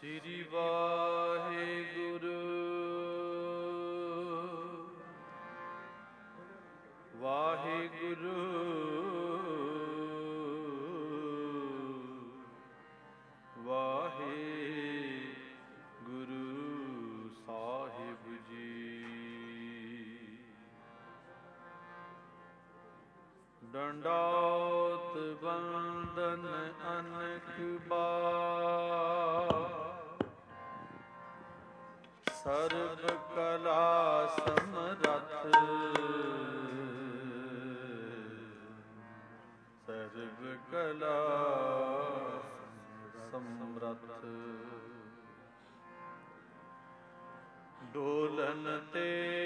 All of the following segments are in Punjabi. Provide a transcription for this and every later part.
ਸ੍ਰੀ ਵਾਹਿਗੁਰੂ ਵਾਹਿਗੁਰੂ ਵਾਹਿਗੁਰੂ ਸਾਹਿਬ ਜੀ। ਡੰਡੌਤ ਬੰਦਨ ਅਨਕ ਬਾਰ, ਸਰਬ ਕਲਾ ਸਮਰੱਥ, ਸਰਬ ਕਲਾ ਸਮਰੱਥ। ਡੋਲਨ ਤੇ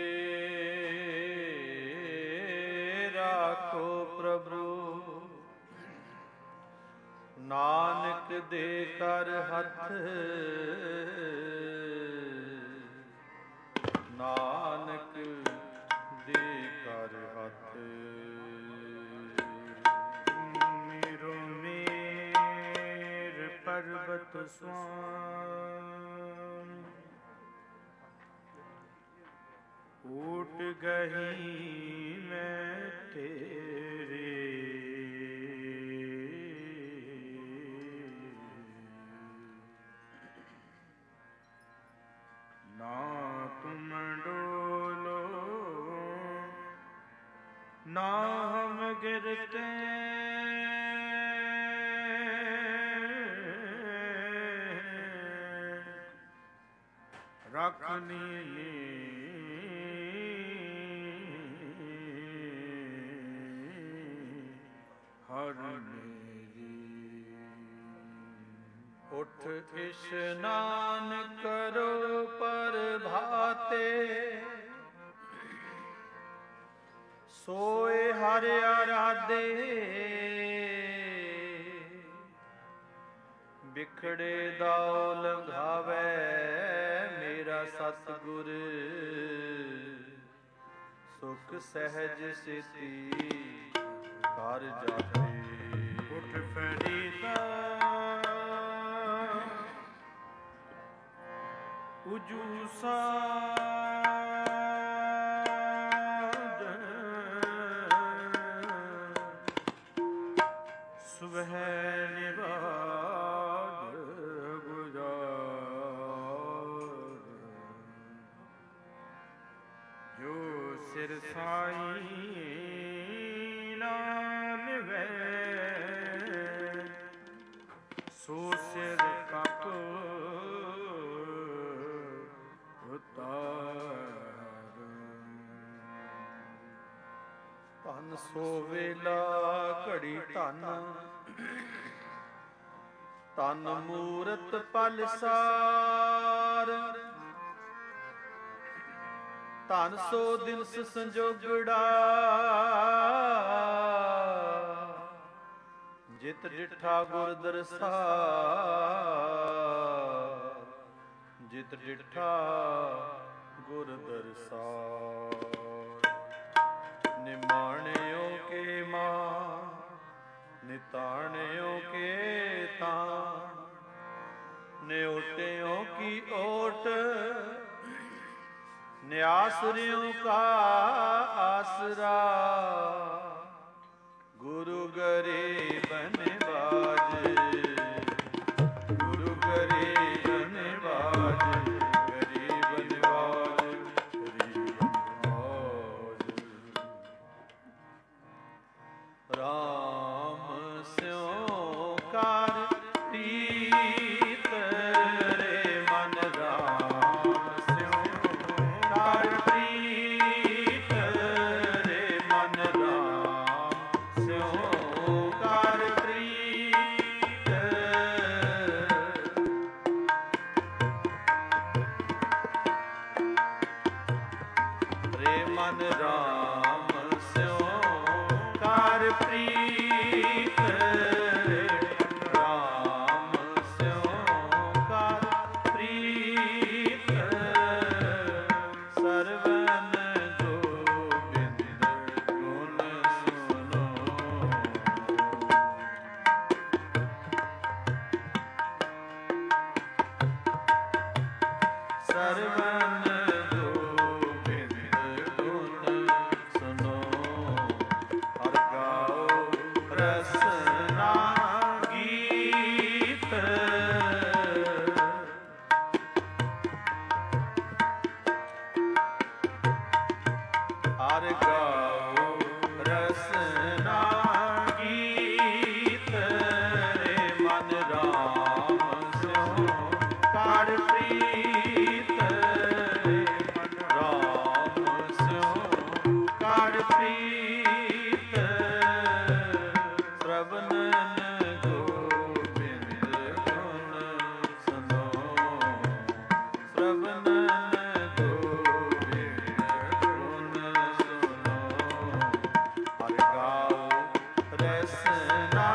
ਰਾਖੋ ਪ੍ਰਭੂ, ਨਾਨਕ ਦੇ ਕਰ ਹੱਥ, ਨਾਨਕ ਦੇ ਕਰ ਹੱਥ। ਮੇਰੋ ਮੇਰ ਪਰਬਤ ਸੁਆਮ, ਊਟ ਗਈ ਮੈਂ ਤੇਰੇ, ਨਾ ਤੁਮ ਡੋਲੋ ਨਾ ਹਮ ਗਿਰਤੇ, ਰੱਖਨੀ ਹਰ ਮੇਰੀ। ਉਠ ਇਸ਼ਨਾਨ ਕਰੋ ਪ੍ਰਭਾਤੇ, ਸੋਏ ਹਰਿ ਆਰਾਧੇ, ਬਿਖੜੇ ਦਾਉ ਲੰਘਾਵੇ ਮੇਰਾ ਸਤਿਗੁਰ, ਸੁਖ ਸਹਿਜ ਸਿਤੀ ਕਰ ਜਾਤੇ। ਉਠ ਫਰੀਦਾ ਉਜੂ ਸਾਜ, ਸੁਬਹਿ ਨਿਵਾਜ ਗੁਜ਼ਾਰ, ਜੋ ਸਿਰ ਸਾਈ ਨਾਮ ਵੇ, ਸੋ ਸਿਰ ਕਪ ਉਤਾਰ। ਧਨ ਸੋ ਵੇਲਾ ਘੜੀ ਧਨ, ਤਨ ਮੂਰਤ ਪਲ ਸਾਰ, ਧਨ ਸੋ ਦਿਨਸ ਸੰਜੋਗੜਾ, ਜਿਤ ਡਿਠਾ ਗੁਰ ਦਰਸਾਰ, ਜਿਤ ਡਿਠਾ ਗੁਰ ਦਰਸਾਰ। ਨਿਮਾਣਿਓ ਕੇ ਮਾਂ, ਨਿਤਾਣਿਓ ਕੇ ਤਾਣ, ਨਿਓਟਿਓ ਕੀ ਓਟ, ਨਿਆਸਰਿਓ ਕਾ ਆਸਰਾ, ਗੁਰੂ ਗਰੀਬਨ ਬਾਜ, ਗੁਰੂ ਗਰੀਬਨ ਬਾਜ, ਗਰੀਬਨ ਬਾਜ, ਗਰੀਬਨ ਬਾਜ। ਰਾਮ ਸਿਉ ਕਰ ਪ੍ਰੀਤ ਰੇ ਮਨ, ਰਾਮ ਸਿਉ ਕਰ ਪ੍ਰੀਤ ਰੇ ਮਨ, ਸਰਵਨ ਗੋਬਿੰਦ ਗੁਣ ਸੁਨੋ, ਹਰਿ ਗਾਓ ਰਸਨਾ ਗੀਤ। ਹਰਿ ਗਾਓ ਰਸਨਾ ਗੀਤ, ਰੇ ਮਨ ਰਾਮ ਸਿਉ ਕਰ ਪ੍ਰੀਤ, ਰੇ ਮਨ ਰਾਮ ਸਿਉ ਕਰ ਪ੍ਰੀਤ। ਸਰਵਨਨ ਗੋਬਿੰਦ ਗੁਣ ਸੁਨੋ, ਸਰਵਨਨ ਗੋਬਿੰਦ ਗੁਣ ਸੁਨੋ, ਹਰਿ ਗਾਓ ਰਸਨਾ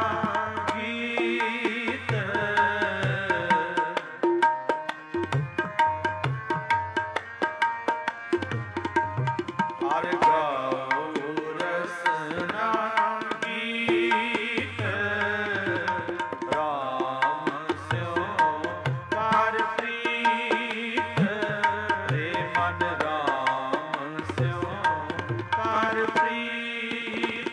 ਗੀਤ। ਹਰਿ ਗਾਓ ਰਸਨਾ ਗੀਤ, ਰਾਮ ਸਿਉ ਕਰ ਪ੍ਰੀਤ, ਰੇ ਮਨ ਰਾਮ ਸਿਉ ਕਰ ਪ੍ਰੀਤ।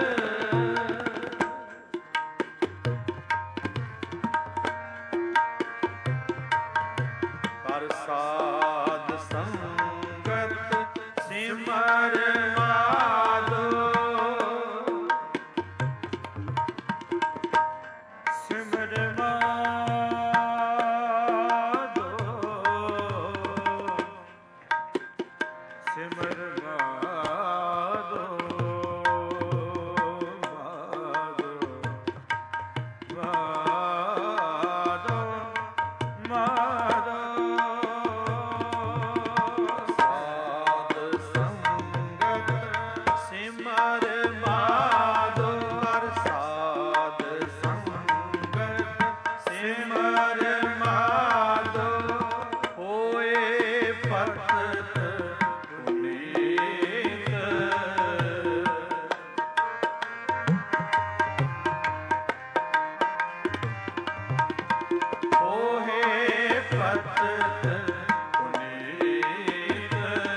ਕਰ ਸਾਧ ਸੰਗਤ ਸਿਮਰ ਮਾਧੋ, ਸਿਮਰ ਮਾਧੋ, ਸਿਮਰ ਮਾਧੋ, ਮਾਧੋ, ਮਾਧੋ, ਸਾਧ ਸੰਗਤ ਸਿਮਰ ਮਾਧੋ, ਹਰ ਸਾਧ ਸੰਗਤ ਸਿਮਰ ਮਾਧੋ, ਹੋਏ ਪਤਿਤ ਪੁਨੀਤ। ਹੋਏ ਪਤਿਤ ਪੁਨੀਤ।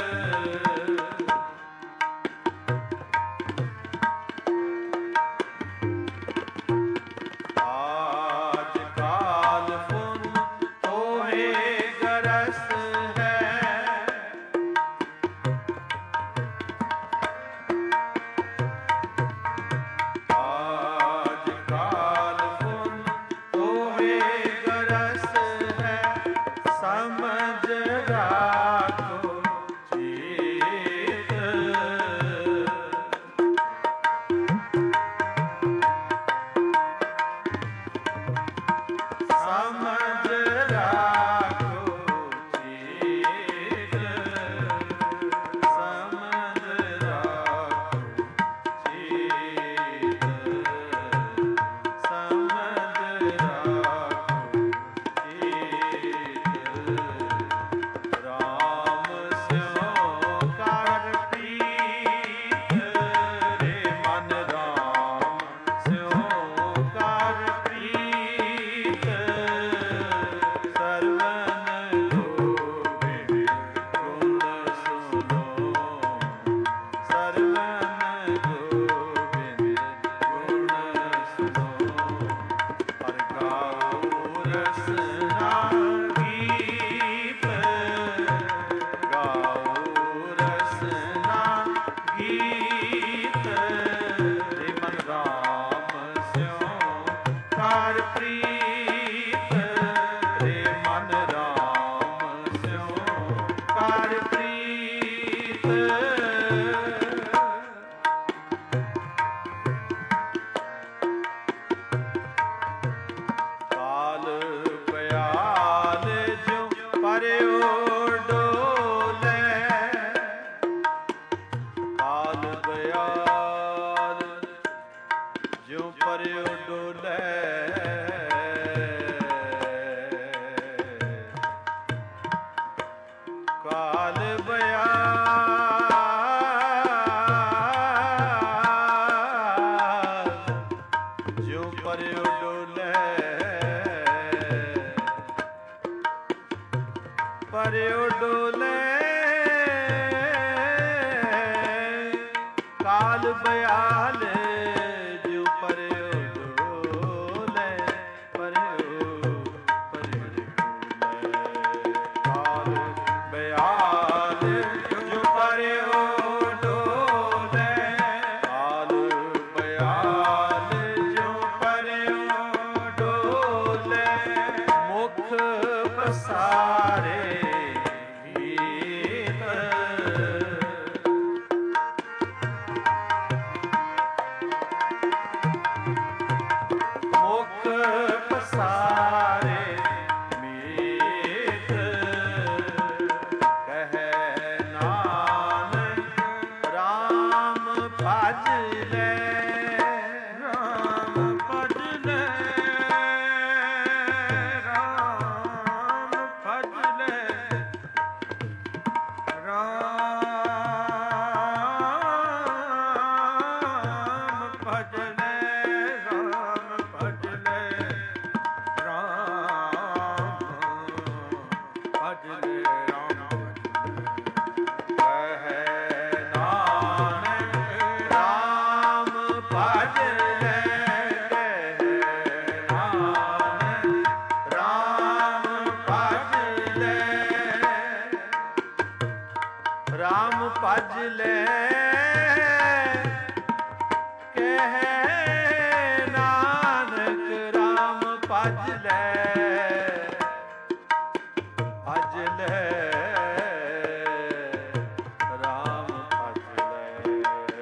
ਆਜ ਕਾਲ ਪੁਨ ਹੋਏ ਗਰਸ ਹੈ, ਆਜ ਕਾਲ ਪੁਨ ਹੋਏ ਗਰਸ ਹੈ, ਸਮਝ ਰਾਖੋ ਚੇਤ। ਸਮਝ ਰਾਖੋ ਚੇਤ, ਸਮਝ ਰਾਖੋ ਚੇਤ, ਸਮਝ ਰਾਖੋ ਚੇਤ। ਰਾਮ ਸਿਉ ਕਰ ਪ੍ਰੀਤ, ਰੇ ਮਨ ਰਾਮ ਸਿਉ ਕਰ ਪ੍ਰੀਤ। ਸਰਵਨ ਗੋਬਿੰਦ ਗੁਣ ਸੁਨੋ, ਸਰਵਨ ਗੋਬਿੰਦ ਗੁਣ ਸੁਨੋ, ਹਰਿ ਗਾਓ ਰਸਨਾ ਗੀਤ, ਗਾਓ ਰਸਨਾ ਗੀਤ, ਰੇ ਮਨ ਰਾਮ ਸਿਉ ਕਰ ਪ੍ਰੀਤ, ਰੇ ਮਨ ਰਾਮ ਸਿਉ ਕਰ ਪ੍ਰੀਤ। ਕਾਲ ਪਿਆਲ ਜਿਉ ਪਰਿਓ ਡੋਲੇ, ਕਾਲ ਪਿਆਲ ਜਿਉ ਪਰਿਓ ਡੋਲੇ, ਪਰਿਉ ਡੋਲੇ ਕਾਲ ਬਿਆਲ ਜਿਉ ਪਰਿਉ ਡੋਲੇ ਪਰਿਉ ਡੋਲੇ ਕਾਲ ਬਿਆਲ ਜਿਉ ਪਰਿਉ ਡੋਲੇ ਕਾਲ ਬਿਆਲ ਜਿਉ ਪਰਿਉ ਡੋਲੇ ਮੁਖ ਪਸਾਰੇ ਭਜ ਲੈ ਕਹਿ ਨਾਨਕ ਰਾਮ ਭਜ ਲੈ ਭਜ ਲੈ ਰਾਮ ਭਜ ਲੈ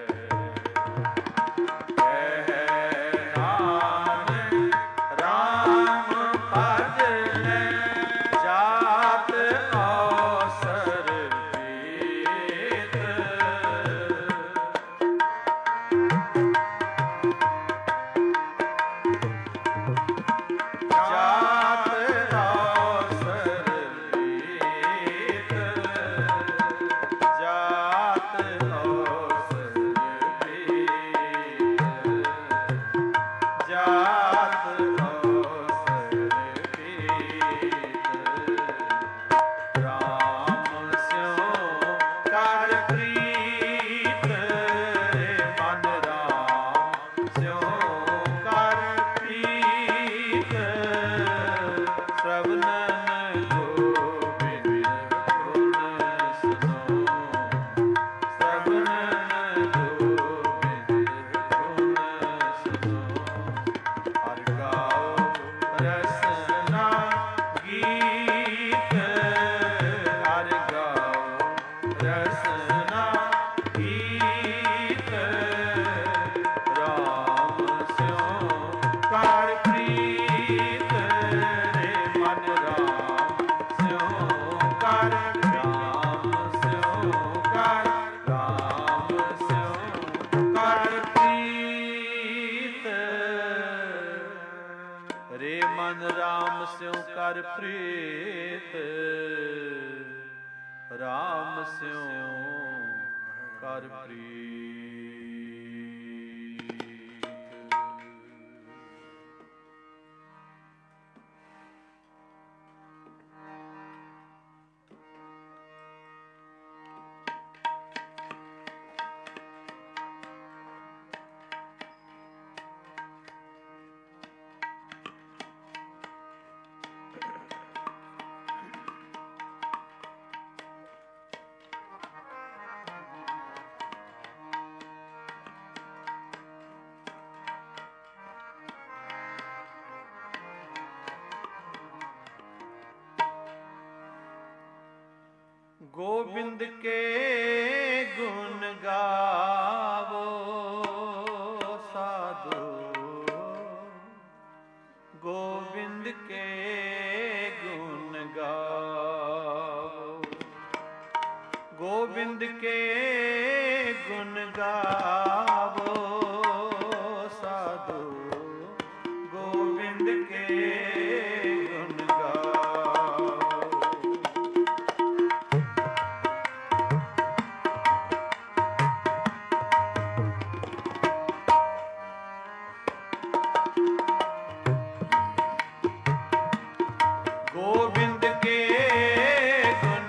ਕਹਿ ਨਾਨਕ ਰਾਮ ਭਜ ਲੈ ਜਾਤ ਔਸਰ ਰੇ ਮਨ ਰਾਮ ਸਿਉ ਕਰ ਪ੍ਰੀਤ ਰਾਮ ਸਿਉ ਕਰ ਪ੍ਰੀਤ। गोविंद के गुण गावो साधो, गोविंद के गुण गावो, गोविंद के गुण गावो साधो, गोविंद के गुण गावो। गोविंद के गुण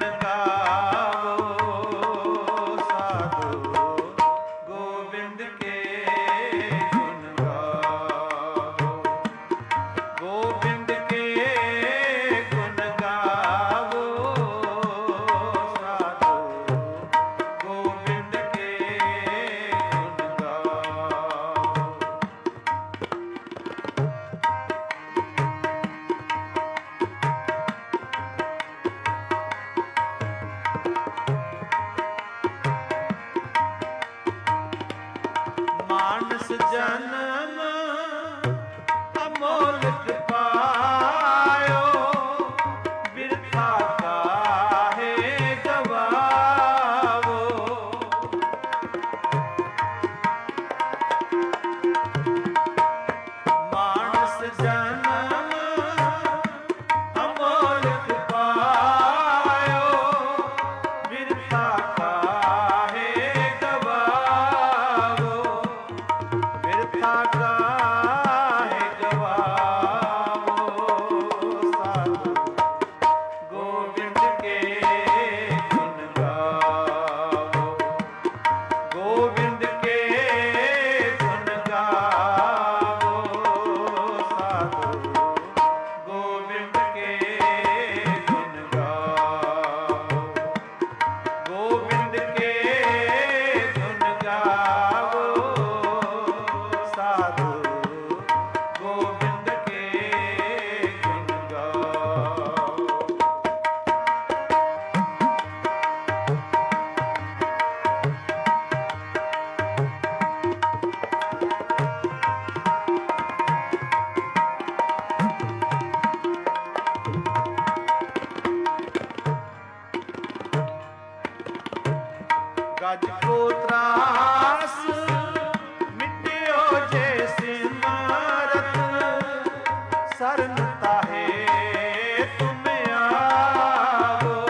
ਗਜ ਕੋ ਤਰਾਸ ਮਿਟਿਓ ਜੇ ਸਿਮਰਤ ਸਰਨ ਤਾਹੇ ਤੁਮ ਆਵੋ।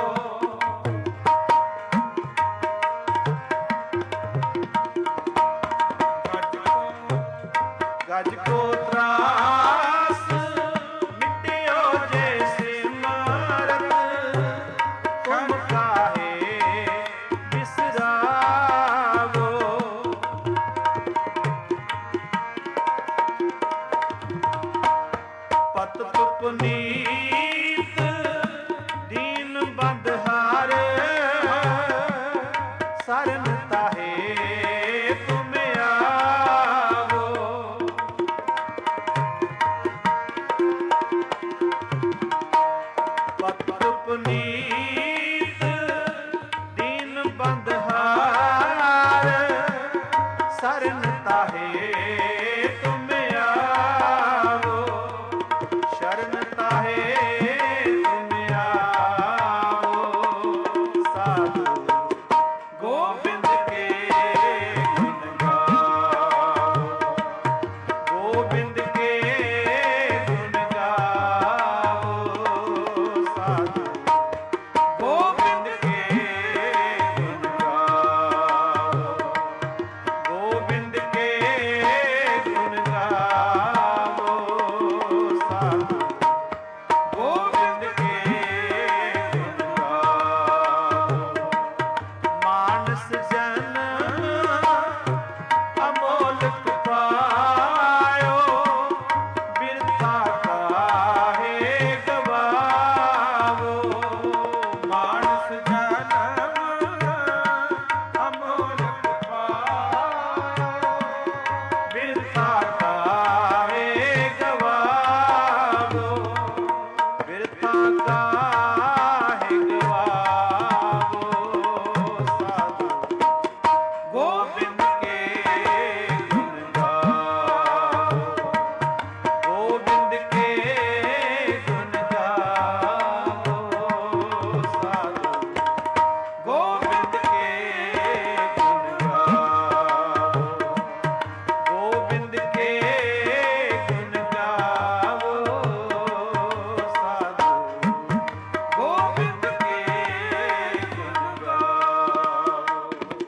ਗਜ ਕੋ ਤਰਾਸ ਮਿਟਿਓ ਜੇ ਸਿਮਰਤ ਤੁਮ ਕਾਹੇ ਬਿਸਰਾਵੋ। ਪਤ ਤੁਪ ਨੀਤ ਦੀਨ ਬੰਦ ਹਾਰ ਸਰਨ ਤਾਹੇ ਤੁਮ ਆਵੋ। ਪਤ ਤੁਪ ਨੀਤ ਦੀਨ ਬੰਦ ਹਾਰ ਸਰਨ ਤਾਹੇ ਤੁਮ ਆਵੋ। ਸ਼ਰਨ ਤਾਹੇ ਤੁਮ ਆਵੋ। ਸਾਧੂ ਗੋਬਿੰਦ ਕੇ ਗੁਣ ਗਾਓ। ਗੋਬਿੰਦ ਕੇ ਗੁਣ ਗਾਓ। ਸਾਧੂ ਗੋਬਿੰਦ ਕੇ ਗੁਣ ਗਾਓ। ਗੋਬਿੰਦ ਕੇ ਗੁਣ ਗਾਓ। ਸਾਧੂ ਗੋਬਿੰਦ ਕੇ ਗੁਣ ਗਾਓ। ਮਾਨਸ ਜਨਮ ਅਮੋਲਕ ਪਾਇਓ ਬਿਰਥਾ ਕਾਹੇ ਗਵਾਵੋ। ਮਾਨਸ ਜਨਮ ਅਮੋਲਕ ਪਾਇਓ ਬਿਰਥਾ ਕਾਹੇ ਗਵਾਵੋ। ਬਿਰਥਾ ਕਾਹੇ ਗਵਾਵੋ। ਸਾਧੂ ਗੋਬਿੰਦ ਕੇ ਗੁਣ ਗਾਓ। ਗੋਬਿੰਦ ਕੇ ਗੁਣ ਗਾਓ। ਸਾਧੂ ਗੋਬਿੰਦ ਕੇ ਗੁਣ ਗਾਓ। ਗੋਬਿੰਦ ਕੇ ਗੁਣ ਗਾਓ। ਸਾਧੂ ਗੋਬਿੰਦ ਕੇ ਗੁਣ ਗਾਓ।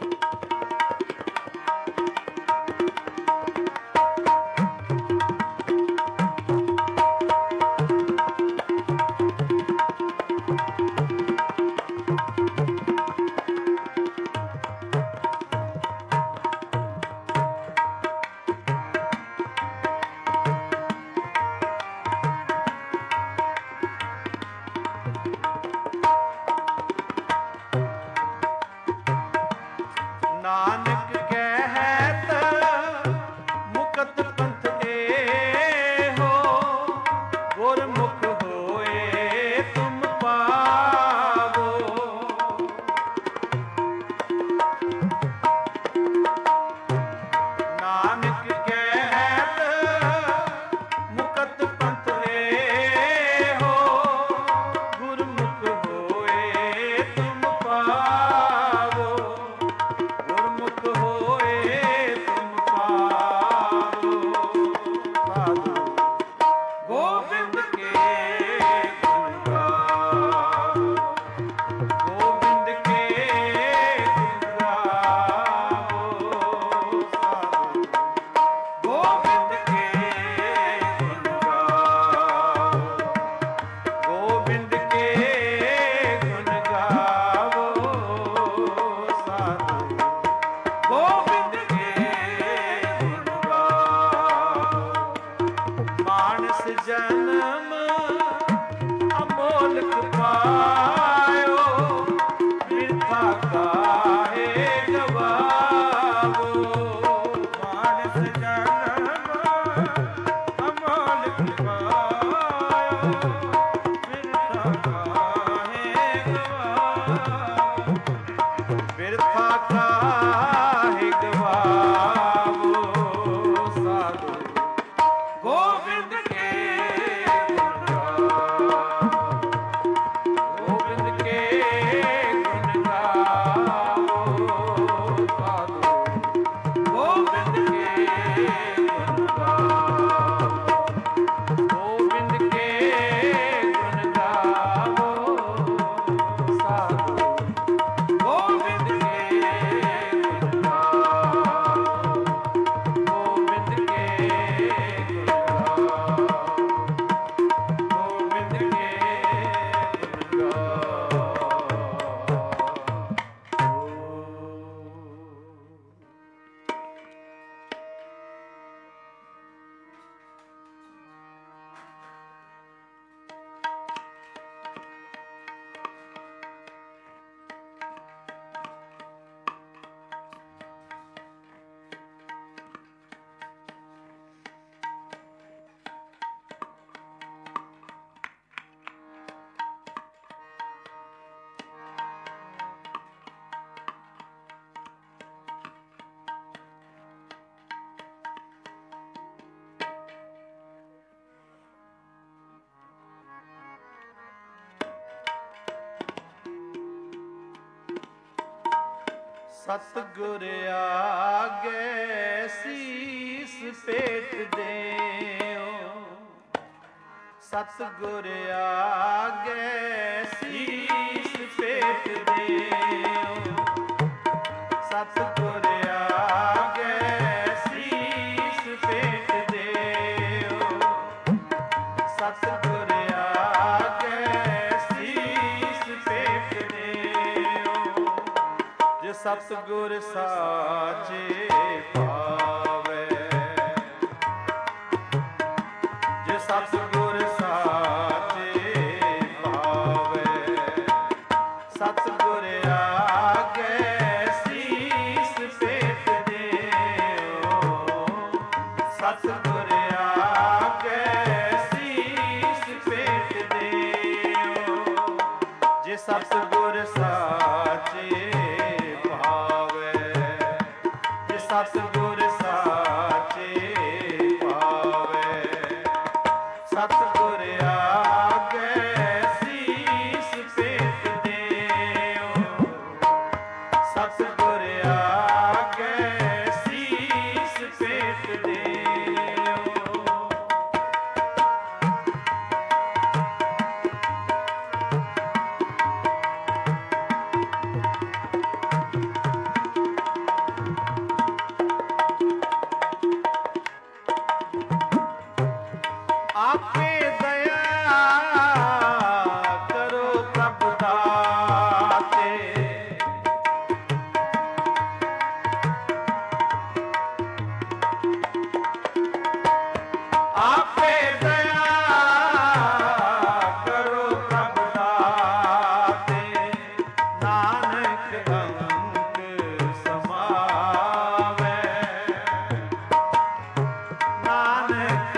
ਨਾਨਕ ਕਹਿਤ ਮੁਕਤ ਪੰਥ ਏਹੋ ਗੁਰਮੁਖ ਹੋਏ ਤੁਮ ਪਾਵੋ। ਨਾਨਕ ਕਹਿਤ ਮੁਕਤ ਪੰਥ ਏਹੋ ਗੁਰਮੁਖ ਹੋਏ ਤੁਮ ਪਾਵੋ। ਗੁਰਮੁਖ ਹੋਏ ਤੁਮ ਪਾਵੋ। ਸਾਧੂ ਗੋਬਿੰਦ ਕੇ ਸਤਿਗੁਰ ਆਗੇ ਸੀਸ ਭੇਟ ਦੇਓ, ਸਤਿਗੁਰ ਆਗੇ ਸੀਸ ਭੇਟ ਦੇਓ, ਸਤਿਗੁਰ ਆਗੇ ਸੀਸ ਭੇਟ ਦੇਓ, ਸਤਿਗੁਰ ਆਗੇ ਸੀਸ ਭੇਟ ਦੇਓ। ਜੇ ਸਤਿਗੁਰ ਸਾਚੇ ਪਾਵੇ, ਜੇ ਸਤਿਗੁਰ ਸਾਚੇ ਪਾਵੇ, ਸਤਿਗੁਰ ਆਗੇ ਸੀਸ ਭੇਟ ਦੇਓ, ਸਤਿਗੁਰ ਆਗੇ ਸੀਸ ਭੇਟ ਦੇਓ। ਜੇ ਸਤਿਗੁਰ ਸਾਚੇ ਸਤਿਗੁਰ ਸਾਚੇ ਪਾਵੇ, ਸਤਿਗੁਰ ਆਗੇ ਸੀਸ ਭੇਟ ਦੇਓ, ਸਤਿਗੁਰ ਆਗੇ ਸੀਸ ਭੇਟ ਦੇਓ। ਆਪੇ ਦਇਆ ਕਰੋ ਪ੍ਰਭ ਦਾਤੇ, ਆਪੇ ਦਇਆ ਕਰੋ ਪ੍ਰਭ ਦਾਤੇ, ਨਾਨਕ ਅੰਗ ਸਮਾਵੈ, ਨਾਨਕ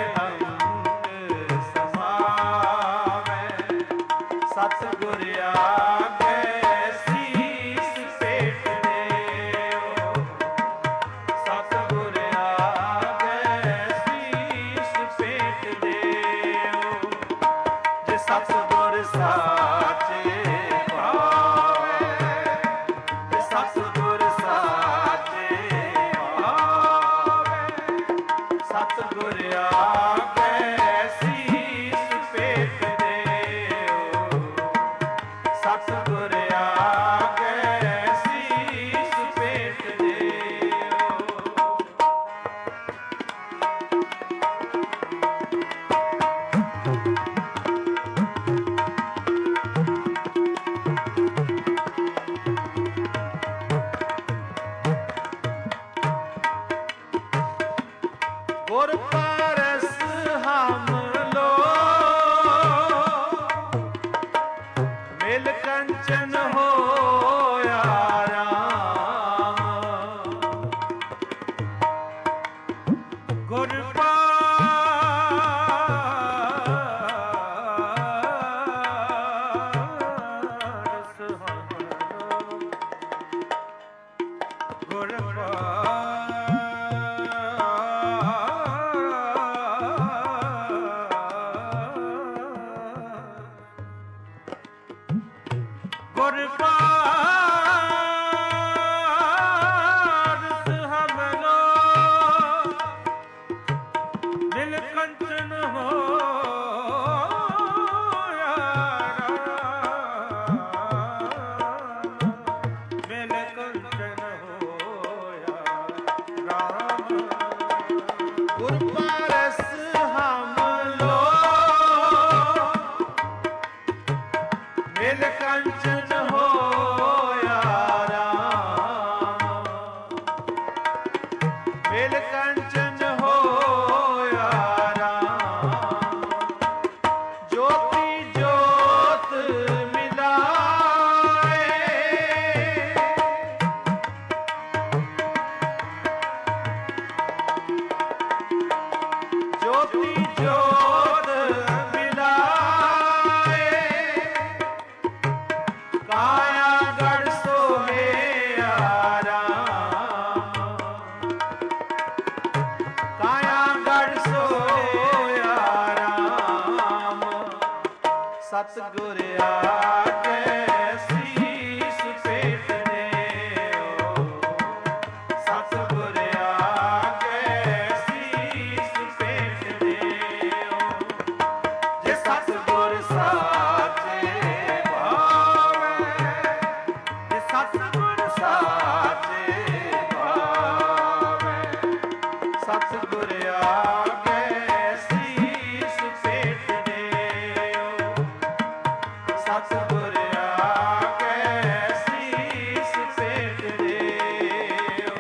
ਸਤਿਗੁਰ ਆਗੇ ਸੀਸ ਭੇਟ ਦੇਓ, ਸਤਿਗੁਰ ਆਗੇ ਸੀਸ ਭੇਟ ਦੇਓ। ਜੇ ਸਤਿਗੁਰ ਸਾਚੇ ਪਾਵੇ, ਜੇ ਸਤਿਗੁਰ ਸਾਚੇ ਪਾਵੇ, ਸਤਿਗੁਰ ਆਗੇ ਸੀਸ ਭੇਟ ਦੇਓ, ਸਤਿਗੁਰ ਆਗੇ ਸੀਸ ਭੇਟ ਦੇਓ। ਗੁਰ ਪਾਰਸ ਹਮ ਲੋ, ਮਿਲ ਕੰਚਨ ਹੋਇਆ ਰਾਮ, ਗੁਰ ਪਾਰਸ ਹਮ ਲੋ, ਗੁਰ ਗੁਰ ਪਾਰਸ ਹਮ ਲੋ, ਮਿਲ ਕੰਚਨ ਹੋਇਆ ਰਾਮ, ਮਿਲ ਕੰਚਨ ਹੋਇਆ ਰਾਮ। ਗੁਰ ਪਾਰਸ ਹਮ ਲੋ, ਮਿਲ ਕੰਚਨ ਹੋਇਆ ਰਾਮ, ਮਿਲ ਕੰਚਨ ਹੋਇਆ ਰਾਮ। ਜੋਤੀ ਜੋਤ ਮਿਲਾਏ, ਜੋਤੀ ਜੋਤ ਮਿਲਾਏ, ਕਾਇਆ ਗੜ ਸੋਹਿਆ ਰਾਮ, ਕਾਇਆ ਗੜ ਸੋਹਿਆ ਰਾਮ। ਸਤਿਗੁਰ ਆਗੇ ਸੀਸ ਭੇਟ ਦੇਓ, ਸਤਿਗੁਰ ਸਾਚੇ ਭਾਵੈ, ਜੇ ਸਤਿਗੁਰ ਸਾਚੇ ਭਾਵੈ, ਸਤਿਗੁਰ ਆਗੇ ਸੀਸ ਭੇਟ ਦਿਓ, ਸਤਿਗੁਰ ਆਗੇ ਸੀਸ ਭੇਟ ਦਿਓ।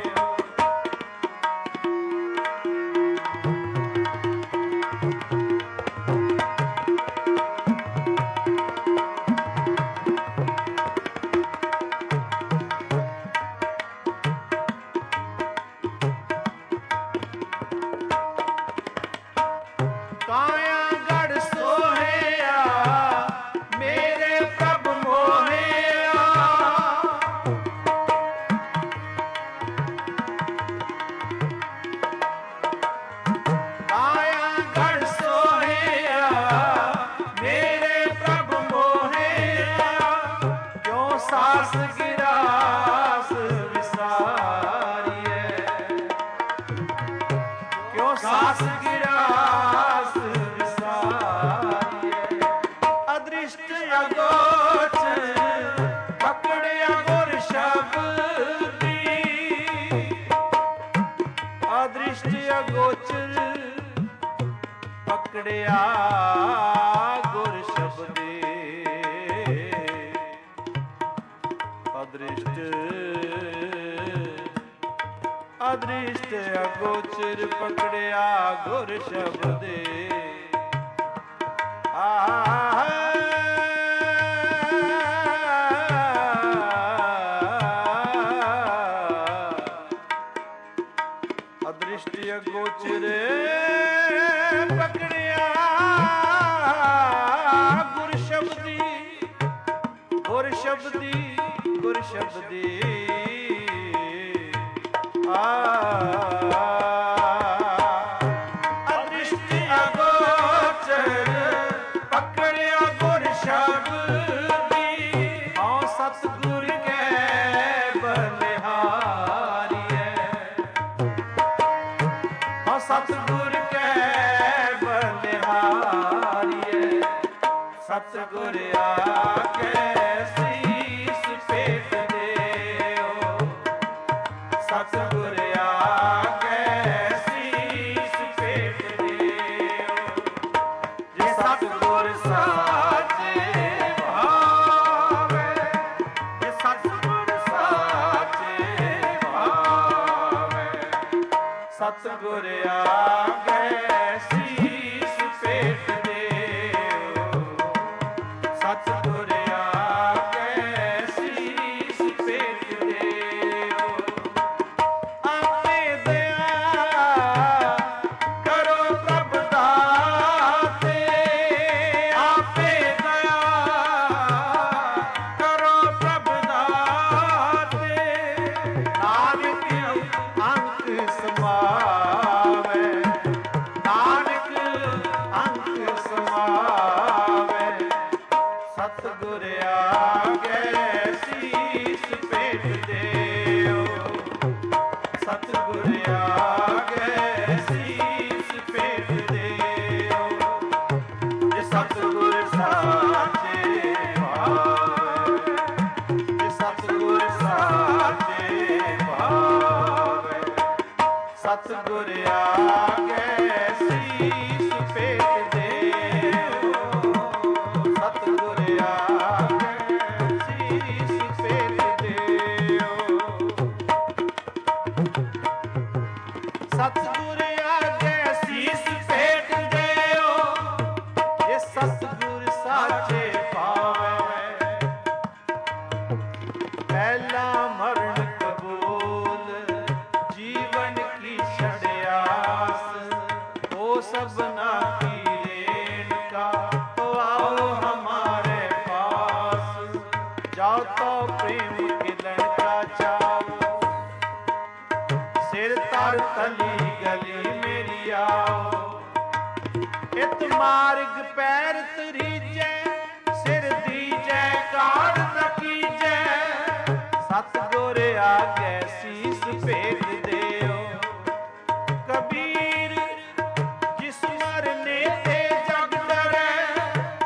ਕਾਇਆ ਗੜ ਸੋਹਿਆ ਮੇਰੇ ਪ੍ਰਭ ਮੋਹਿਆ, ਕਾਇਆ ਗੜ ਸੋਹਿਆ ਮੇਰੇ ਪ੍ਰਭ ਮੋਹਿਆ, ਕਿਉਂ ਸਾਸ ਗਿਰਾਸ ਵਿਸਾਰੀਐ, ਕਿਉਂ ਸਾਸ ਗਿਰਾਸ ਵਿਸਾਰੀਐ, ਅਦ੍ਰਿਸ਼ਟ ਅਗੋਚਰ ਪਕੜਿਆ ਗੁਰ ਸ਼ਬਦੀ, ਅਦ੍ਰਿਸ਼ਟ ਅਗੋਚਰ ਪਕੜਿਆ ਗੁਰ ਸ਼ਬਦੀ, ਅਦ੍ਰਿਸ਼ਟ ਅਦ੍ਰਿਸ਼ਟ ਅਗੋਚਰ ਪਕੜਿਆ ਗੁਰ ਸ਼ਬਦੇ, ਅਦ੍ਰਿਸ਼ਟ ਅਗੋਚਰ ਪਕੜਿਆ ਗੁਰ ਸ਼ਬਦੀ, ਗੁਰ ਸ਼ਬਦੀ, ਗੁਰ ਸ਼ਬਦੀ, ਅਦ੍ਰਿਸ਼ਟ ਅਗੋਚਰ ਪਕੜਿਆ ਗੁਰ ਸ਼ਬਦੀ, ਹਉ ਸਤਿਗੁਰ ਕੈ ਬਲਿਹਾਰੀਐ, ਹਉ ਸਤਿਗੁਰ ਕੈ ਬਲਿਹਾਰੀਐ, ਸਤਿਗੁਰ ਆਗੇ ਸੀਸ ਭੇਟ ਦਿਓ, ਸਤਿਗੁਰ ਆਗੇ ਸੀਸ ਭੇਟ ਦਿਓ, ਜੇ ਸਤਿਗੁਰ ਸਾਚੇ ਭਾਵੈ, ਜੇ ਸਤਿਗੁਰ ਸਾਚੇ ਭਾਵੈ, ਸਤਿਗੁਰ ਆਗੇ ਸੀਸ ਭੇਟ ਦਿਓ, ਸਤਿਗੁਰ ਆਗੇ ਸੀਸ ਭੇਟ ਦਿਓ। ਆਪੇ ਦਇਆ ਕਰੋ ਪ੍ਰਭ ਦਾਤੇ, ਆਪੇ ਦਇਆ ਕਰੋ ਪ੍ਰਭ ਦਾਤੇ, ਨਾਨਕ ਅੰਕ ਸਮਾਵੈ, ਨਾਨਕ ਅੰਕ ਸਮਾਵੈ, ਸਤਿਗੁਰ ਆਗੇ ਸੀਸ ਭੇਟ ਦਿਓ, ਸਤਿਗੁਰ ਆਗੇ ਸੀਸ ਭੇਟ ਦਿਓ, ਜੇ ਸਤਿਗੁਰ ਸਾਚੇ ਭਾਵੈ, ਜੇ ਸਤਿਗੁਰ ਸਾਚੇ ਭਾਵੈ, ਸਤਿਗੁਰ ਆਗੇ ਸੀਸ ਭੇਟ ਦਿਓ, ਸਤਿਗੁਰ ਆਗੇ ਸੀਸ ਭੇਟ ਦਿਓ, ਸਤਿਗੁਰ ਆਗੇ ਸੀਸ ਭੇਟ ਦਿਓ, ਜੇ ਸਤਿਗੁਰ ਸਾਚੇ ਭਾਵੈ, ਪਹਿਲਾ ਮਰਨ ਕਬੂਲ ਜੀਵਨ ਕੀ ਛੜਿਆਸ, ਉਹ ਸਭਨਾ ਕੀ ਰੇਣਕਾ, आओ हमारे पास, जाओ तो प्रेम मिलन का चाओ, सिर तर तली गली मेरी आओ, इत मार्ग पैर तरीजै, सिर दीजै कार न कीजै, सतगुर आगे सीस भेट दियो, कबीर जिस मरने ते जग डरै,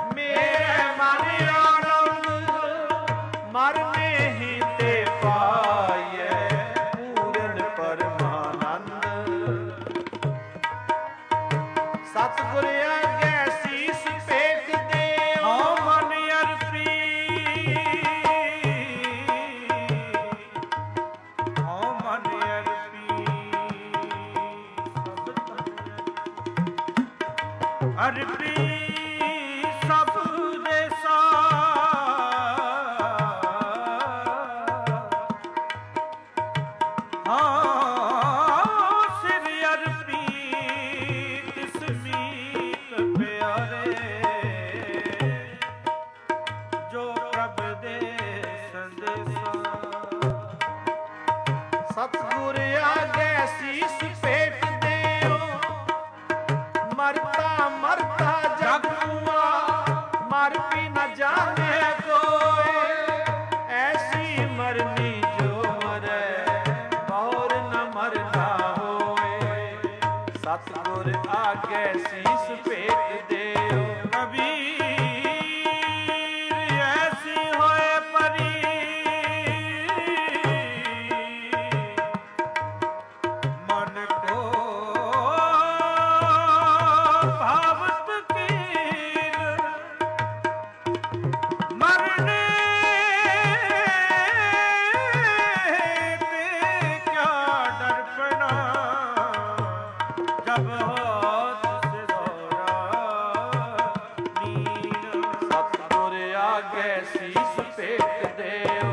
मर भी न जाने कोई, ऐसी मरनी जो मरे और न मरना होए। सतगुर आगे शीस फेंक देओ, कबीर ऐसी होए परी, मन को भावत कीन, मरने ते क्या डरपना, जब होत से दौरा नीर। सतगुर आगे शीस फेंक देओ,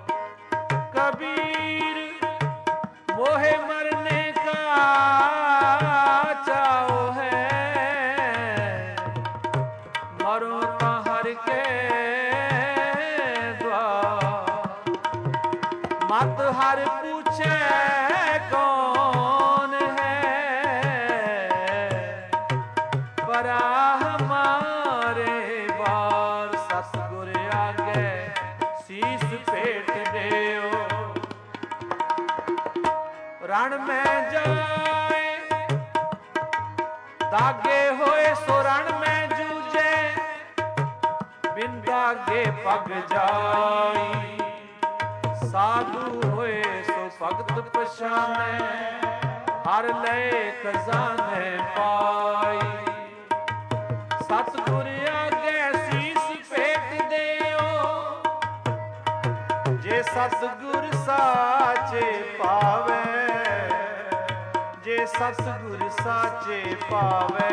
कबीर मोहे मरने का चाओ है, मरो तो हर के द्वार। मत हर पूछे कौन है, परा हमारे बार। सतगुर आगे शीस फेंक देओ, रण में जाए दागे होए सो रण में जूझे, बिन दागे पग जाई। साधु होए सो भगत पछाने, हर ले खजाने पाई। सतगुर आगे शीस फेंक देओ, जे सतगुर साचे पावे, जे सतगुर साचे पावे।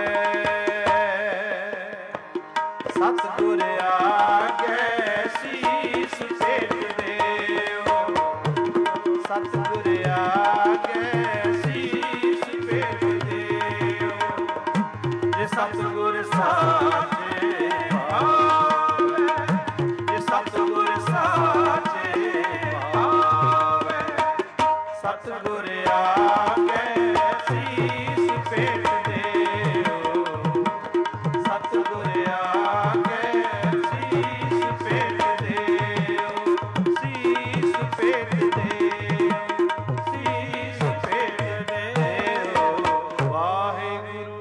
सतगुर आगे शीस फेंक देओ, सतगुर आगे शीस फेंक देओ, जे सतगुर साचे पावे, जे सतगुर साचे पावे। सतगुर आगे शीस फेंक देओ, सतगुर आगे शीस फेंक देओ, शीस फेंक देओ, शीस फेंक देओ। वाहिगुरू।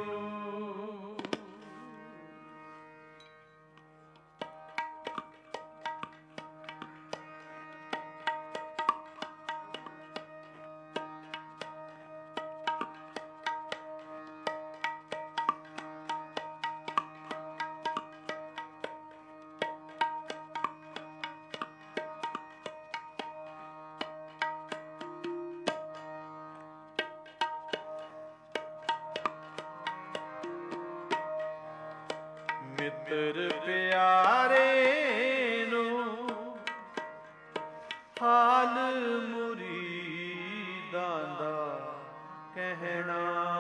ਮਿੱਤਰ ਪਿਆਰੇ ਨੂੰ ਹਾਲ ਮੁਰੀਦਾਂ ਦਾ ਕਹਿਣਾ,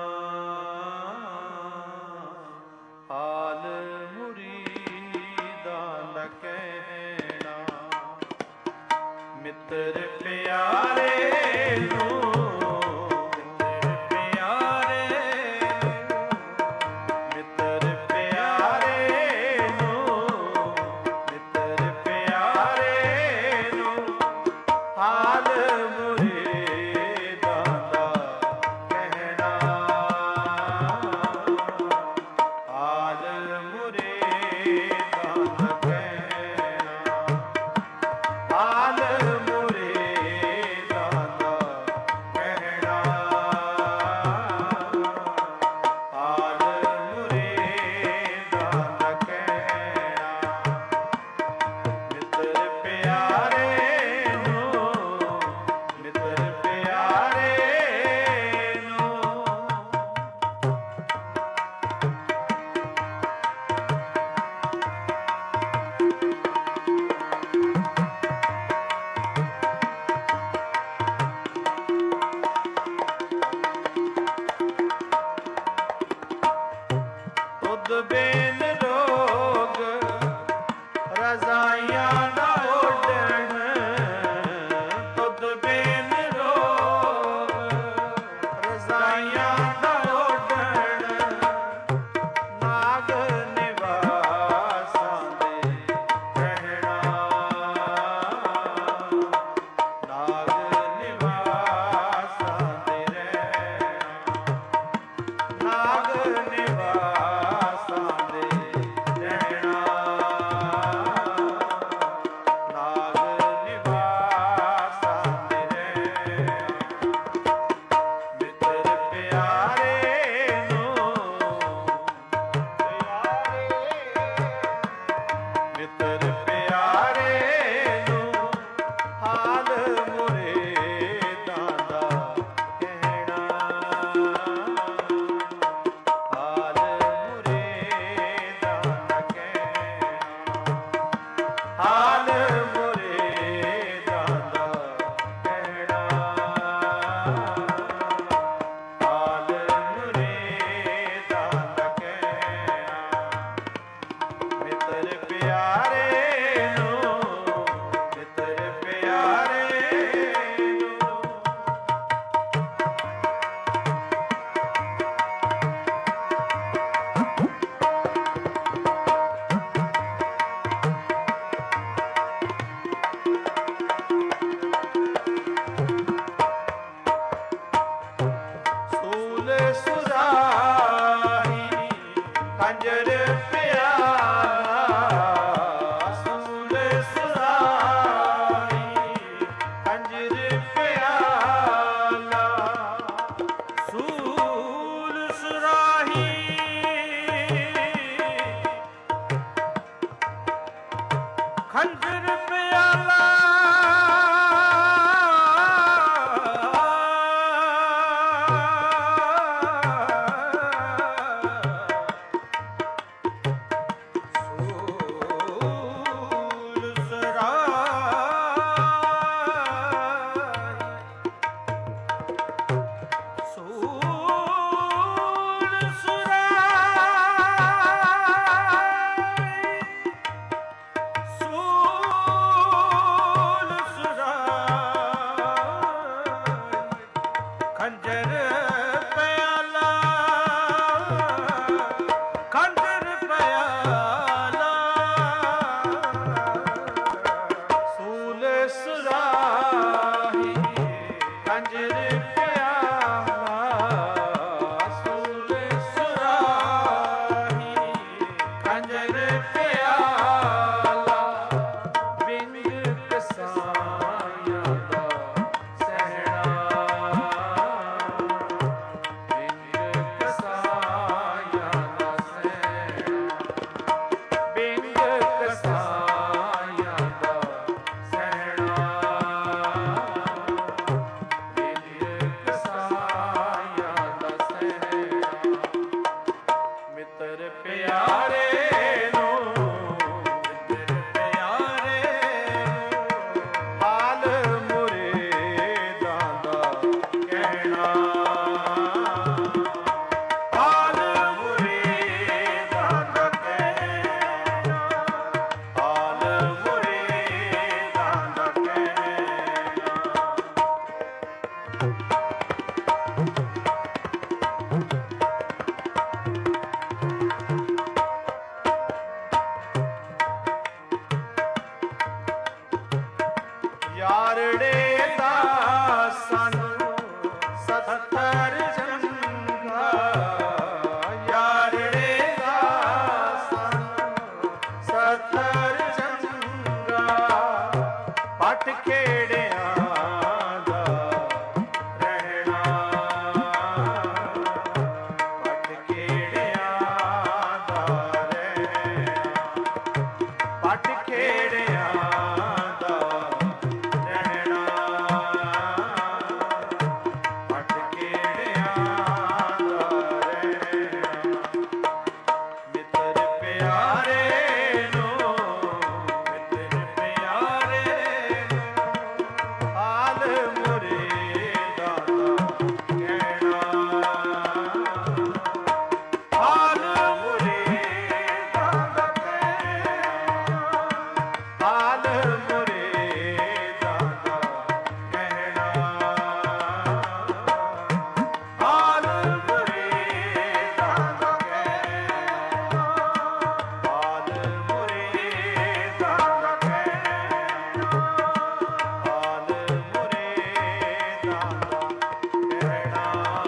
ਹਾਲ ਮੁਰੀਦਾਂ ਦਾ ਕਹਿਣਾ। ਮਿੱਤਰ ਪਿਆਰੇ ਨੂੰ, ਮਿੱਤਰ ਪਿਆਰੇ ਨੂੰ ਮਿੱਤਰ ਪਿਆਰੇ ਨੂੰ ਹਾਲ ਮੁਰੀਦਾਂ ਦਾ ਕਹਿਣਾ, ਹਾਲ ਮੁਰੀਦਾਂ ਦਾ ਕਹਿਣਾ, ਹਾਲ ਮੁਰੀਦਾਂ ਦਾ ਕਹਿਣਾ, ਹਾਲ ਮੁਰੀਦਾਂ ਦਾ ਕਹਿਣਾ। ਮਿੱਤਰ ਪਿਆਰੇ ਨੂੰ, ਮਿੱਤਰ ਪਿਆਰੇ ਨੂੰ ਸੂਲ ਸੁਰਾਹੀ ਖੰਜਰ ਪਿਆਲਾ, ਸੂਲ ਸੁਰਾਹੀ ਖੰਜਰ ਪਿਆਲਾ, ਸੂਲ ਸੁਰਾਹੀ ਖੰਜਰ ਪਿਆਲਾ, ਖੰਜਰ ਪਿਆਲਾ, ਖੰਜਰ ਪਿਆਲਾ, ਸੂਲ ਸੁਰਾਹੀ ਖੰਜਰ ਪਿਆਲਾ, ਸੂਲ ਸੁਰਾਹੀ ਖੰਜਰ ਪਿਆਲਾ, ਬਿੰਦ ਕਸਾਈਆਂ ਦਾ ਸਹਿਣਾ, ਮਿੱਤਰ ਪਿਆਰੇ ਨੂੰ, ਮਿੱਤਰ ਪਿਆਰੇ ਨੂੰ ਹਾਲ ਮੁਰੀਦਾਂ ਦਾ ਕਹਿਣਾ, ਹਾਲ ਮੁਰੀਦਾਂ ਦਾ ਕਹਿਣਾ, ਹਾਲ ਮੁਰੀਦਾਂ ਦਾ ਕਹਿਣਾ। ਯਾਰੜੇ ਦਾ ਸਾਨੂੰ 70 ਚੰਗਾ, ਯਾਰੜੇ ਦਾ ਸਾਨੂੰ 70 ਚੰਗਾ, ਪੱਟ ਖੇੜਿਆਂ ਦਾ ਰਹਿਣਾ, ਪੱਟ ਖੇੜਿਆਂ ਦਾ ਰਹਿਣਾ, ਪੱਟ ਖੇੜਿਆਂ ਦਾ ਰਹਿਣਾ, ਪੱਟ ਖੇੜਿਆਂ ਦਾ ਰਹਿਣਾ। ਮਿੱਤਰ ਪਿਆਰੇ ਨੂੰ, ਮਿੱਤਰ ਪਿਆਰੇ ਨੂੰ ਹਾਲ ਮੁਰੀਦਾਂ ਦਾ ਕਹਿਣਾ, ਹਾਲ ਮੁਰੀਦਾਂ ਦਾ ਕਹਿਣਾ, ਹਾਲ ਮੁਰੀਦਾਂ ਦਾ ਕਹਿਣਾ, ਹਾਲ ਮੁਰੀਦਾਂ ਦਾ ਕਹਿਣਾ, ਹਾਲ ਮੁਰੀਦਾਂ ਦਾ ਕਹਿਣਾ, ਹਾਲ ਮੁਰੀਦਾਂ ਦਾ ਕਹਿਣਾ।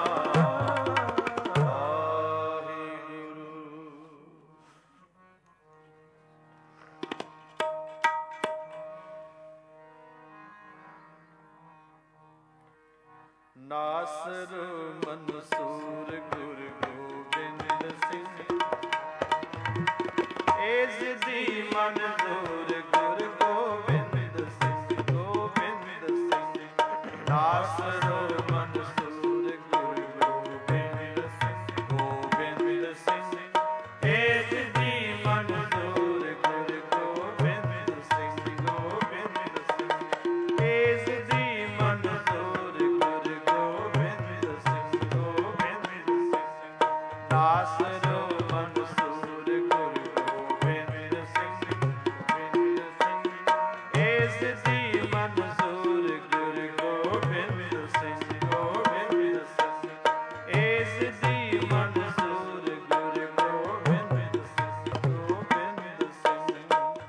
ਨਾਸਰ ਮਨਸੂਰ ਗੁਰ ਗੋਬਿੰਦ ਸਿੰਘ ਏਜ਼ ਦੀ ਮਨਜ਼ੂਰ ਗੁਰ ਗੋਬਿੰਦ ਸਿੰਘ, ਗੋਬਿੰਦ ਸਿੰਘ। ਆਸਰੋ ਮਨਜ਼ੂਰ ਗੁਰ ਗੋਬਿੰਦ ਸਿੰਘ, ਗੋਬਿੰਦ ਸਿੰਘ। ਏਕ ਜੀ ਮਨਜ਼ੂਰ ਗੁਰ ਗੋਬਿੰਦ ਸਿੰਘ, ਗੋਬਿੰਦ ਸਿੰਘ। ਏਕ ਜੀ ਮਨਜ਼ੂਰ ਗੁਰ ਗੋਬਿੰਦ ਸਿੰਘ, ਗੋਬਿੰਦ ਸਿੰਘ। ਆਸਰੋ ਮਨਜ਼ੂਰ ਗੁਰ ਗੋਬਿੰਦ ਸਿੰਘ, ਗੋਬਿੰਦ ਸਿੰਘ। ਏਸ ਦੀ ਮਨਜ਼ੂਰ ਗੁਰ ਗੋਬਿੰਦ ਸਿੰਘ, ਗੋਬਿੰਦ ਸਿੰਘ। ਏਸ ਦੀ ਮਨਜ਼ੂਰ ਗੁਰ ਗੋਬਿੰਦ ਸਿੰਘ, ਗੋਬਿੰਦ ਸਿੰਘ।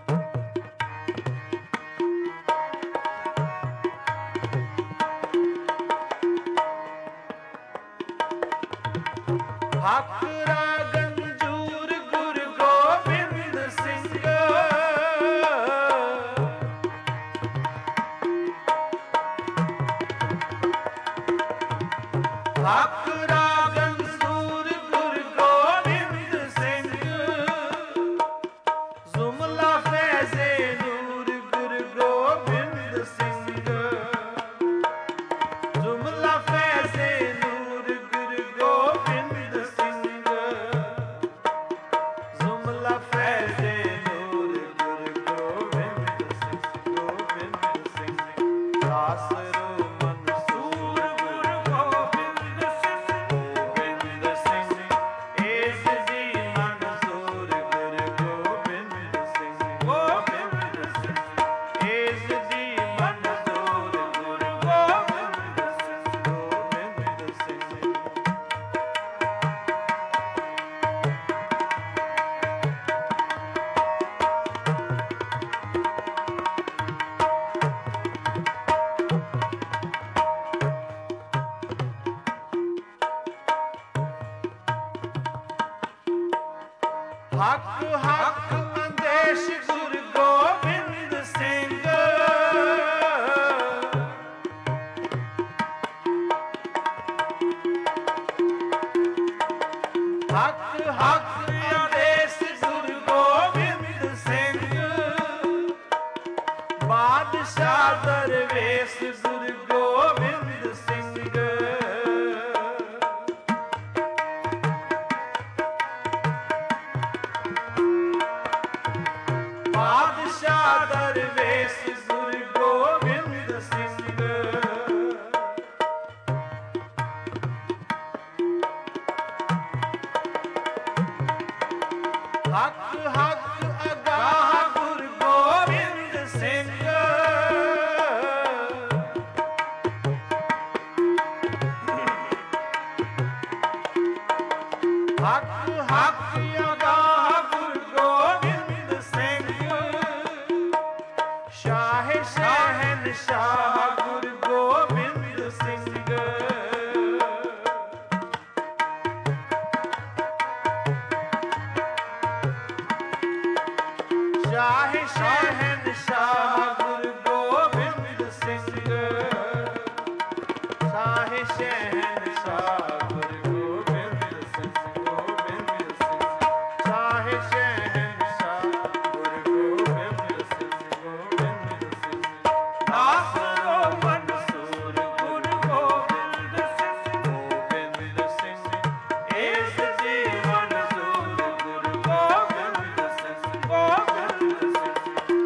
ਹੱਕ ਰਾਗੰਜੂਰ ਗੁਰ ਗੋਬਿੰਦ ਸਿੰਘ। ਹੱਕ ਰਾਗੰਜੂਰ ਗੁਰ ਗੋਬਿੰਦ ਸਿੰਘ। ਜ਼ੁਮਲਾ ਫੈਜ਼ੇ ਨੂਰ ਗੁਰ ਗੋਬਿੰਦ ਸਿੰਘ। ਜ਼ੁਮਲਾ ਫੈਜ਼ੇ ਨੂਰ ਗੁਰ ਗੋਬਿੰਦ ਸਿੰਘ। ਜ਼ੁਮਲਾ ਫੈਜ਼ੇ ਨੂਰ ਗੁਰ ਗੋਬਿੰਦ ਸਿੰਘ, ਗੋਬਿੰਦ ਸਿੰਘ। ਆਸਰੋ ਮਨਜ਼ੂਰ ਗੁਰ ਗੋਬਿੰਦ ਸਿੰਘ, ਗੋਬਿੰਦ ਸਿੰਘ। ਏਸ ਦੀ ਮਨਜ਼ੂਰ ਗੁਰ ਗੋਬਿੰਦ ਸਿੰਘ, ਗੋਬਿੰਦ ਸਿੰਘ। ਏਸ ਦੀ ਮਨਜ਼ੂਰ ਗੁਰ ਗੋਬਿੰਦ ਸਿੰਘ, ਗੋਬਿੰਦ ਸਿੰਘ। ਹੱਕ ਹੱਕ ਅੰਦੇਸ਼ ਗੁਰ ਗੋਬਿੰਦ ਸਿੰਘ। ਹੱਕ ਹੱਕ ਅੰਦੇਸ਼ ਗੁਰ ਗੋਬਿੰਦ ਸਿੰਘ। ਬਾਦਸ਼ਾਹ ਦਰਵੇਸ਼ ਗੁਰ ਗੋਬਿੰਦ ਸਿੰਘ। ਬਾਦਸ਼ਾਹ ਦਰਵੇਸ਼ ਗੁਰ ਗੋਬਿੰਦ ਸਿੰਘ। ਹੱਕ ਹੱਕ ਅਗਾਹ ਗੁਰ ਗੋਬਿੰਦ ਸਿੰਘ। ਹੱਕ ਹੱਕ ਅਗਾਹ ਗੁਰ ਗੋਬਿੰਦ ਸਿੰਘ। ਸ਼ਾਹ ਸ਼ਹਿਨਸ਼ਾਹ ਗੁਰ ਗੋਬਿੰਦ ਸਿੰਘ। ਸ਼ਾਹ ਸ਼ਹਿਨਸ਼ਾਹ ਗੁਰ ਗੋਬਿੰਦ ਸਿੰਘ। ਸ਼ਾਹ ਸ਼ਹਿਨਸ਼ਾਹ ਗੁਰ ਗੋਬਿੰਦ ਸਿੰਘ, ਗੋਬਿੰਦ ਸਿੰਘ। ਸ਼ਾਹ ਸ਼ਹਿਨਸ਼ਾਹ ਗੁਰ ਗੋਬਿੰਦ ਸਿੰਘ, ਗੋਬਿੰਦ ਸਿੰਘ। ਆਸਰੋ ਮਨਜ਼ੂਰ ਗੁਰ ਗੋਬਿੰਦ ਸਿੰਘ, ਗੋਬਿੰਦ ਸਿੰਘ। ਏਸ ਦੀ ਮਨਜ਼ੂਰ ਗੁਰ ਗੋਬਿੰਦ ਸਿੰਘ, ਗੋਬਿੰਦ ਸਿੰਘ।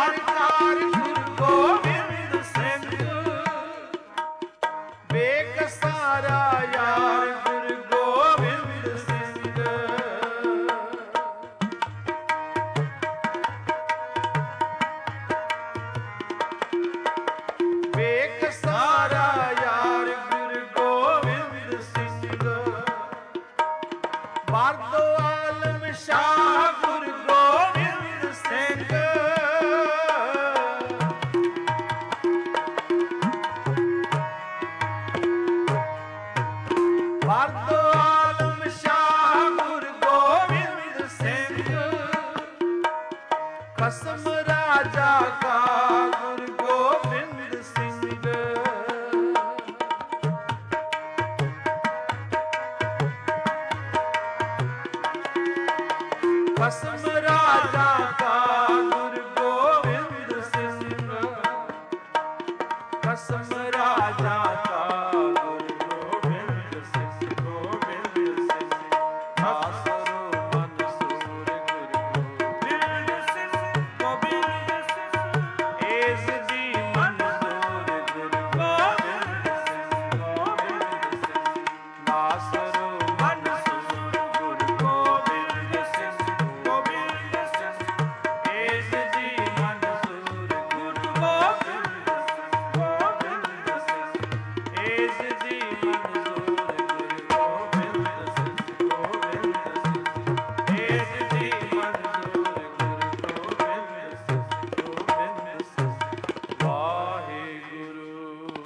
ਹਰ ਕਾਰ ਗੁਰੂ ਗੋਬਿੰਦ ਸਿੰਘ ਬੇਕਸਾਰਾ ਯਾਰ ਗੁਰੂ ਗੋਬਿੰਦ ਸਿੰਘ ਬੇਕਸਾਰਾ ਯਾਰ ਗੁਰੂ ਗੋਬਿੰਦ ਸਿੰਘ ਬਾਰਦੋ ਆਲਮ ਸ਼ਾਹ ਗੁਰੂ ਗੋਬਿੰਦ ਸਿੰਘ ਬਾਰਦੋ ਆਲਮ ਸ਼ਾਹ ਗੁਰੂ ਗੋਬਿੰਦ ਸਿੰਘ ਕਸਮ ਰਾਜਾ ਕਾ ਗੁਰੂ ਗੋਬਿੰਦ ਸਿੰਘ ਕਸਮ ਰਾਜਾ ਕਾ ਗੁਰੂ ਗੋਬਿੰਦ ਸਿੰਘ ਕਸਮ ਰਾਜਾ ਕਾ ਗੁਰੂ ਗੋਬਿੰਦ ਸਿੰਘ ਗੋਬਿੰਦ ਸਿੰਘ ਆਸਰੋ ਮਨਸੂਰ ਗੁਰੂ ਗੋਬਿੰਦ ਸਿੰਘ ਗੋਬਿੰਦ ਸਿੰਘ ਏਸ ਦੀ ਮਨਸੂਰ ਗੁਰੂ ਗੋਬਿੰਦ ਸਿੰਘ ਗੋਬਿੰਦ ਸਿੰਘ ਆਸਰੋ ਮਨਸੂਰ ਗੁਰੂ ਗੋਬਿੰਦ ਸਿੰਘ ਗੋਬਿੰਦ ਸਿੰਘ ਏਸ ਦੀ ਮਨਸੂਰ ਗੁਰੂ ਗੋਬਿੰਦ ਗੋਬਿੰਦ ਸਿੰਘ ਏਸ ਦੀ ਮਨਸੂਰ ਗੁਰੂ ਗੋਬਿੰਦ ਸਿੰਘ ਗੋਬਿੰਦ ਸਿੰਘ ਏਸ ਦੀ ਮਨਸੂਰ ਗੁਰੂ ਗੋਬਿੰਦ ਸਿੰਘ ਗੋਬਿੰਦ ਸਿੰਘ ਵਾਹਿਗੁਰੂ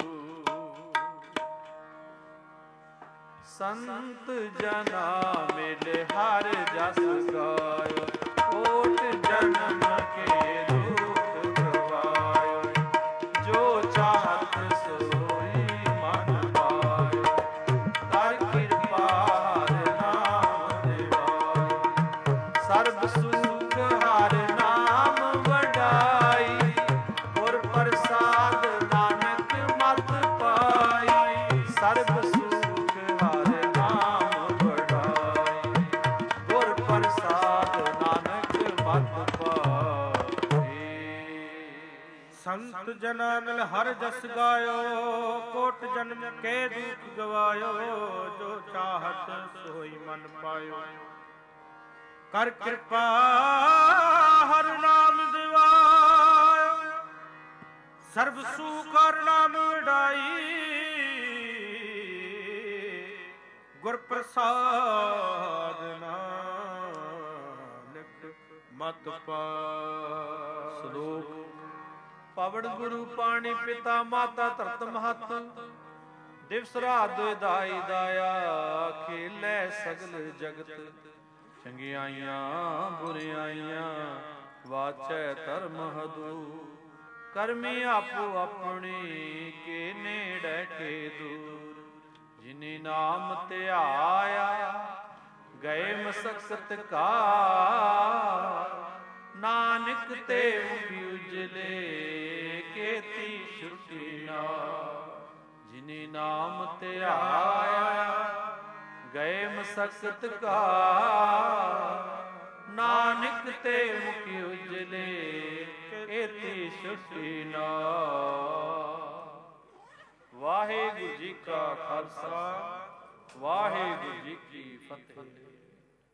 ਸੰਤ ਜਨਾ ਮਿਲੇ ਹਰ ਜਸ ਗਾਇਓ ਕੋਟ ਜਨਮ ਕੇ ਦੁਖ ਗਵਾਇਓ ਜੋ ਚਾਹਤ ਸੋਈ ਮਨ ਪਾਇਓ ਕਰ ਕਿਰਪਾ ਹਰ ਨਾਮ ਦਿਵਾਇਓ ਸਰਬ ਸੁਖ ਹਰ ਨਾਮ ਵਡਾਈ ਗੁਰ ਪ੍ਰਸਾਦ ਨਾਨਕ ਮਤ ਪਾਈ ਸਰਬ ਸੁਖ ਹਰ ਨਾਮ ਵਡਾਈ ਗੁਰ ਪ੍ਰਸਾਦ ਨਾਨਕ ਮਤ ਪਾਈ ਸੰਤ ਜਨਾਂ ਮਿਲ ਹਰ ਜਸ ਗਾਇਓ ਕੋਟ ਜਨਮ ਕੇ ਦੁਖ ਗਵਾਇਓ ਜੋ ਚਾਹਤ ਸੋਈ ਮਨ ਪਾਇਓ ਕਰ ਕਿਰਪਾ ਹਰ ਨਾਮ ਦਿਵਾਇਓ ਸਰਬ ਸੁਖ ਹਰ ਨਾਮ ਵਡਾਈ ਗੁਰ ਪ੍ਰਸਾਦ ਨਾਨਕ ਮਤ ਪਾਇ ਸ਼ਲੋਕ ਪਵਨ ਗੁਰੂ ਪਾਣੀ ਪਿਤਾ ਮਾਤਾ ਧਰਤ ਮਹਤ ਦਿਵਸ ਰਾਤ ਦੁਇ ਦਾਈ ਦਾਇਆ ਖੇਲੇ ਸਗਲ ਜਗਤ ਚੰਗਿਆਈਆਂ ਬੁਰਿਆਈਆਂ ਵਾਚੈ ਧਰਮ ਹਦੂ ਕਰਮੀ ਆਪੋ ਆਪਣੀ ਕੇ ਨੇੜੇ ਕੇ ਦੂਰ ਜਿਨੇ ਨਾਮ ਧਿਆਇਆ ਗਏ ਮਸਕਤ ਕਾ ਨਾਨਕ ਤੇ ਮੁਖੀ ਉਜਲੇ ਕੇਤੀ ਛੁੱਟੀ ਨਾ ਜਿਨੇ ਨਾਮ ਧਿਆਇਆ ਗਏ ਮਸਕਤ ਕਾ ਨਾਨਕ ਤੇ ਮੁਖੀ ਉਜਲੇ ਕੇਤੀ ਛੁੱਟੀ ਨਾ ਵਾਹਿਗੁਰੂ ਜੀ ਕਾ ਖਾਲਸਾ ਵਾਹਿਗੁਰੂ ਜੀ ਕੀ ਫਤਿਹ।